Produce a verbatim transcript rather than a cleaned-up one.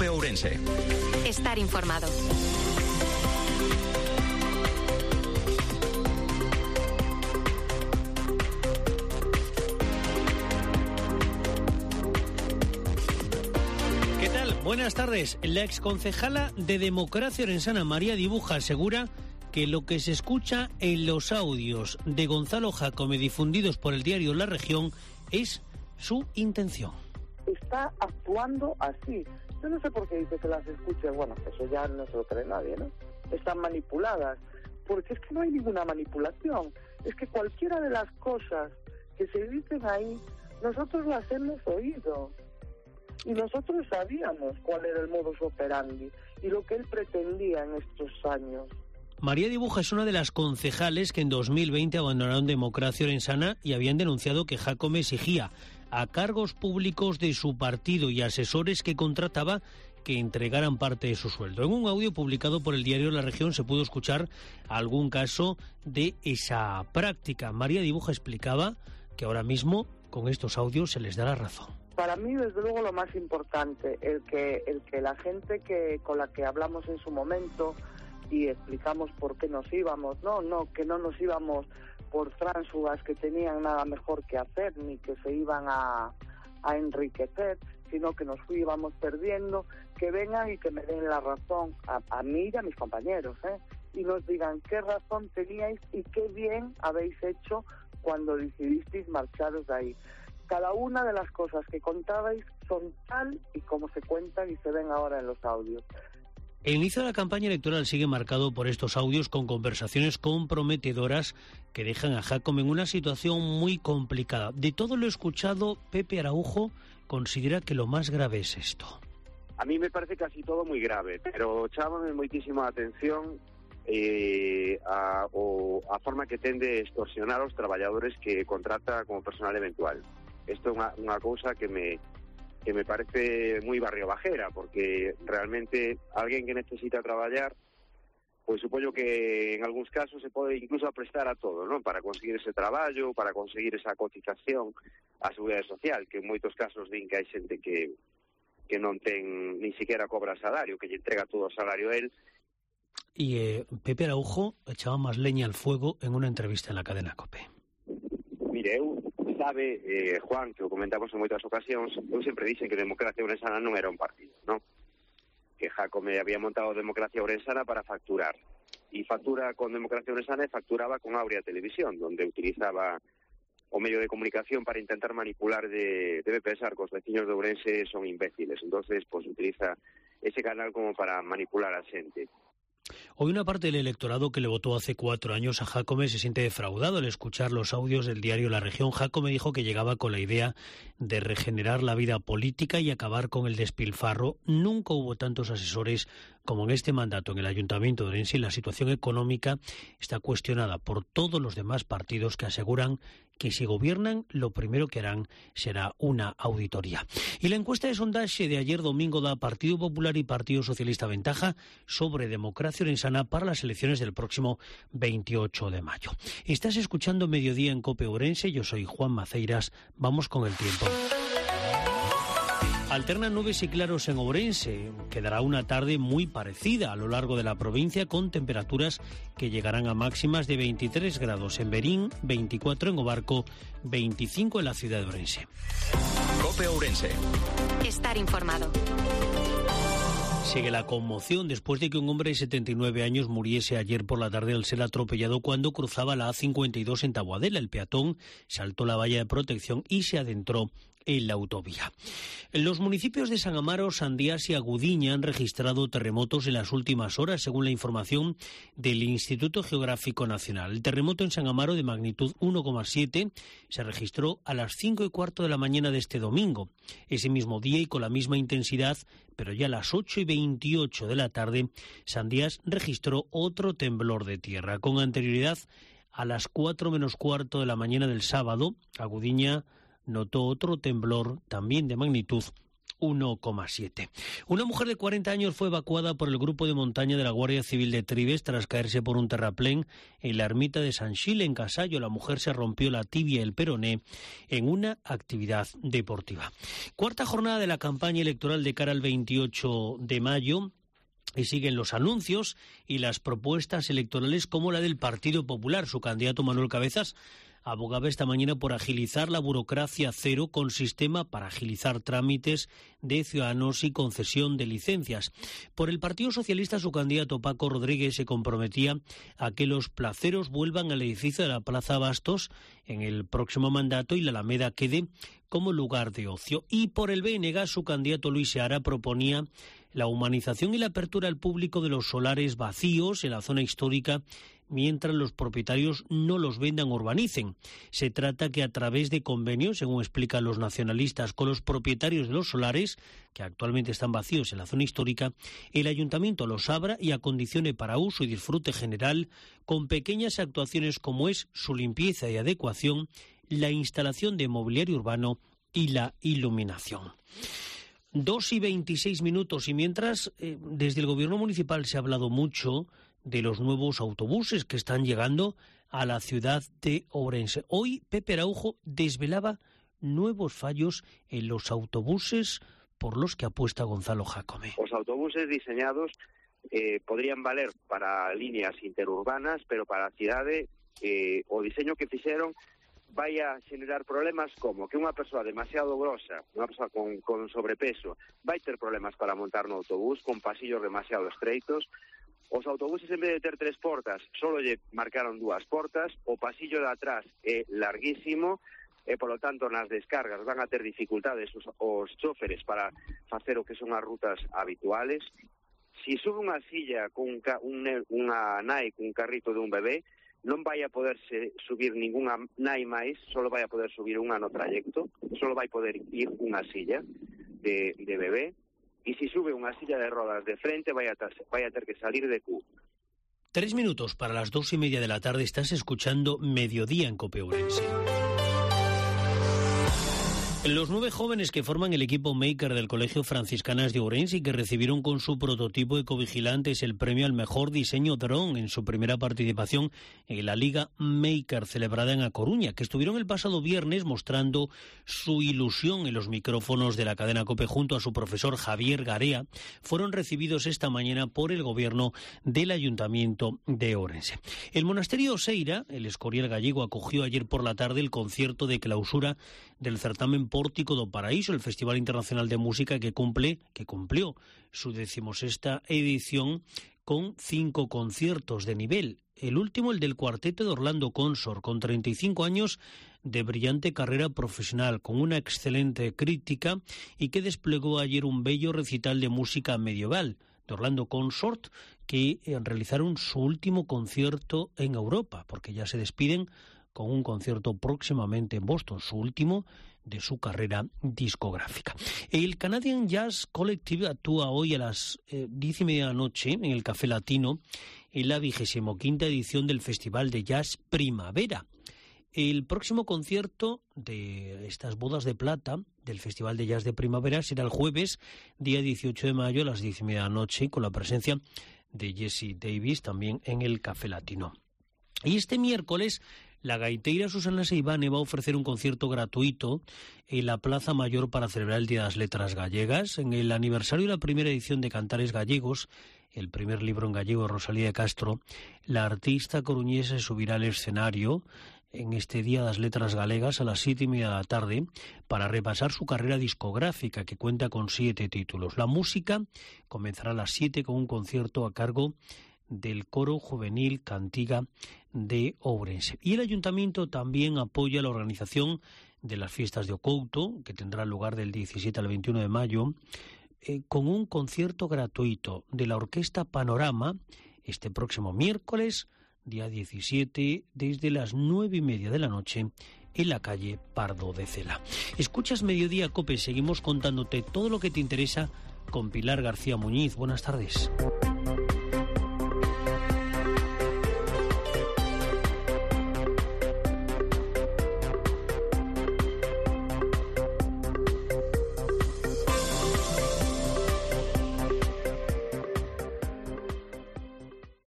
COPE Ourense. Estar informado. ¿Qué tal? Buenas tardes. La exconcejala de Democracia Orensana, María Dibuja, asegura que lo que se escucha en los audios de Gonzalo Jácome difundidos por el diario La Región es su intención. Está actuando así. Yo no sé por qué dice que las escuche. Bueno, eso ya no se lo cree nadie, ¿no? Están manipuladas. Porque es que no hay ninguna manipulación. Es que cualquiera de las cosas que se dicen ahí, nosotros las hemos oído. Y nosotros sabíamos cuál era el modus operandi y lo que él pretendía en estos años. María Dibuja es una de las concejales que en dos mil veinte abandonaron Democracia Orensana y habían denunciado que Jácome exigía a cargos públicos de su partido y asesores que contrataba que entregaran parte de su sueldo. En un audio publicado por el diario La Región se pudo escuchar algún caso de esa práctica. María Dibuja explicaba que ahora mismo con estos audios se les da la razón. Para mí, desde luego, lo más importante, el que el que la gente que con la que hablamos en su momento y explicamos por qué nos íbamos, no, no, que no nos íbamos por tránsfugas que tenían nada mejor que hacer, ni que se iban a, a enriquecer, sino que nos íbamos perdiendo, que vengan y que me den la razón a, a mí y a mis compañeros, ¿eh? Y nos digan qué razón teníais y qué bien habéis hecho cuando decidisteis marcharos de ahí. Cada una de las cosas que contabais son tal y como se cuentan y se ven ahora en los audios. El inicio de la campaña electoral sigue marcado por estos audios con conversaciones comprometedoras que dejan a Jácome en una situación muy complicada. De todo lo escuchado, Pepe Araujo considera que lo más grave es esto. A mí me parece casi todo muy grave, pero chámame moitísimo a atención eh, a, o a forma que tende a extorsionar aos traballadores que contrata como personal eventual. Isto é unha, unha cousa que me... que me parece moi barrio bajera, porque realmente alguén que necesita traballar, pois supoño que en algúns casos se pode incluso prestar a todo, non? Para conseguir ese traballo, para conseguir esa cotización á Seguridade Social, que en moitos casos din que hai xente que que non ten, ni siquiera cobra salario, que lle entrega todo o salario a él. Y eh, Pepe Araujo echaba máis leña al fuego en unha entrevista en la cadena COPE. Mire, eu sabe, eh, Juan, que o comentamos en moitas ocasións, eu sempre dixen que Democracia Orensana non era un partido, non? Que Jácome había montado Democracia Orensana para facturar. E factura con Democracia Orensana e facturaba con Aurea Televisión, donde utilizaba o medio de comunicación para intentar manipular de... Debe pensar que os veciños de Ourense son imbéciles, entonces pues utiliza ese canal como para manipular a xente. Hoy una parte del electorado que le votó hace cuatro años a Jácome se siente defraudado al escuchar los audios del diario La Región. Jácome dijo que llegaba con la idea de regenerar la vida política y acabar con el despilfarro. Nunca hubo tantos asesores como en este mandato en el Ayuntamiento de Ourense y la situación económica está cuestionada por todos los demás partidos que aseguran que si gobiernan, lo primero que harán será una auditoría. Y la encuesta de sondaje de ayer domingo da Partido Popular y Partido Socialista ventaja sobre Democracia Orensana para las elecciones del próximo veintiocho de mayo. Estás escuchando Mediodía en COPE Ourense, yo soy Juan Maceiras, vamos con el tiempo. Alternan nubes y claros en Ourense. Quedará una tarde muy parecida a lo largo de la provincia con temperaturas que llegarán a máximas de veintitrés grados en Berín, veinticuatro en Obarco, veinticinco en la ciudad de Ourense. COPE Ourense. Estar informado. Sigue la conmoción después de que un hombre de setenta y nueve años muriese ayer por la tarde al ser atropellado cuando cruzaba la A cincuenta y dos en Taboadela. El peatón saltó la valla de protección y se adentró en la autovía. En los municipios de San Amaro, Sandías y Agudiña han registrado terremotos en las últimas horas, según la información del Instituto Geográfico Nacional. El terremoto en San Amaro de magnitud uno coma siete se registró a las cinco y cuarto de la mañana de este domingo. Ese mismo día y con la misma intensidad, pero ya a las ocho y veintiocho de la tarde, Sandías registró otro temblor de tierra. Con anterioridad, a las cuatro menos cuarto de la mañana del sábado, Agudiña notó otro temblor también de magnitud uno coma siete. Una mujer de cuarenta años fue evacuada por el grupo de montaña de la Guardia Civil de Trives tras caerse por un terraplén en la ermita de San Xil, en Casallo. La mujer se rompió la tibia y el peroné en una actividad deportiva. Cuarta jornada de la campaña electoral de cara al veintiocho de mayo. Y siguen los anuncios y las propuestas electorales como la del Partido Popular. Su candidato Manuel Cabezas abogaba esta mañana por agilizar la burocracia cero con sistema para agilizar trámites de ciudadanos y concesión de licencias. Por el Partido Socialista, su candidato Paco Rodríguez se comprometía a que los placeros vuelvan al edificio de la Plaza Bastos en el próximo mandato y la Alameda quede como lugar de ocio. Y por el B N G, su candidato Luis Seara proponía la humanización y la apertura al público de los solares vacíos en la zona histórica mientras los propietarios no los vendan o urbanicen. Se trata que a través de convenios, según explican los nacionalistas, con los propietarios de los solares, que actualmente están vacíos en la zona histórica, el ayuntamiento los abra y acondicione para uso y disfrute general, con pequeñas actuaciones como es su limpieza y adecuación, la instalación de mobiliario urbano y la iluminación. Dos y veintiséis minutos, y mientras eh, desde el gobierno municipal se ha hablado mucho de los nuevos autobuses que están llegando a la ciudad de Ourense. Hoy Pepe Araujo desvelaba nuevos fallos en los autobuses por los que apuesta Gonzalo Jácome. Los autobuses diseñados eh, podrían valer para líneas interurbanas, pero para cidade eh, o diseño que fixeron vai a generar problemas como que unha persoa demasiado grosa, unha persoa con, con sobrepeso, vai ter problemas para montar no autobús, con pasillos demasiado estreitos. Os autobuses, en vez de ter tres portas, só lle marcaron dúas portas, o pasillo de atrás é larguísimo, e, polo tanto, nas descargas van a ter dificultades os, os choferes para facer o que son as rutas habituales. Si sube unha silla con un, un, unha nai con un carrito de un bebé, non vai a poderse subir ningunha nai máis, só vai a poder subir unha no trayecto, só vai poder ir unha silla de, de bebé, e si sube unha silla de rodas de frente vai a, vai a ter que salir de cu. Tres minutos para las dos y media de la tarde. Estás escuchando Mediodía en COPE Ourense. Los nueve jóvenes que forman el equipo Maker del Colegio Franciscanas de Ourense y que recibieron con su prototipo Ecovigilantes el premio al mejor diseño dron en su primera participación en la Liga Maker celebrada en A Coruña, que estuvieron el pasado viernes mostrando su ilusión en los micrófonos de la cadena COPE junto a su profesor Javier Garea, fueron recibidos esta mañana por el gobierno del Ayuntamiento de Ourense. El monasterio Oseira, el Escorial gallego, acogió ayer por la tarde el concierto de clausura del certamen Pórtico do Paraíso, el Festival Internacional de Música que cumple, que cumplió su decimosexta edición con cinco conciertos de nivel. El último, el del cuarteto de Orlando Consort, con treinta y cinco años de brillante carrera profesional, con una excelente crítica y que desplegó ayer un bello recital de música medieval de Orlando Consort, que realizaron su último concierto en Europa, porque ya se despiden con un concierto próximamente en Boston, su último de su carrera discográfica. El Canadian Jazz Collective actúa hoy a las eh, diez y media de la noche en el Café Latino en la vigésimo quinta edición del Festival de Jazz Primavera. El próximo concierto de estas bodas de plata del Festival de Jazz de Primavera será el jueves, día dieciocho de mayo, a las diez y media de la noche, con la presencia de Jesse Davis también en el Café Latino. Y este miércoles la gaiteira Susana Seivane va a ofrecer un concierto gratuito en la Plaza Mayor para celebrar el Día de las Letras Gallegas. En el aniversario de la primera edición de Cantares Gallegos, el primer libro en gallego de Rosalía de Castro, la artista coruñesa se subirá al escenario en este Día de las Letras Galegas a las siete y media de la tarde para repasar su carrera discográfica, que cuenta con siete títulos. La música comenzará a las siete con un concierto a cargo del Coro Juvenil Cantiga de Ourense. Y el Ayuntamiento también apoya la organización de las fiestas de Ocouto, que tendrá lugar del diecisiete al veintiuno de mayo, eh, con un concierto gratuito de la Orquesta Panorama este próximo miércoles, día diecisiete, desde las nueve y media de la noche en la calle Pardo de Cela. Escuchas Mediodía COPE, seguimos contándote todo lo que te interesa con Pilar García Muñiz. Buenas tardes.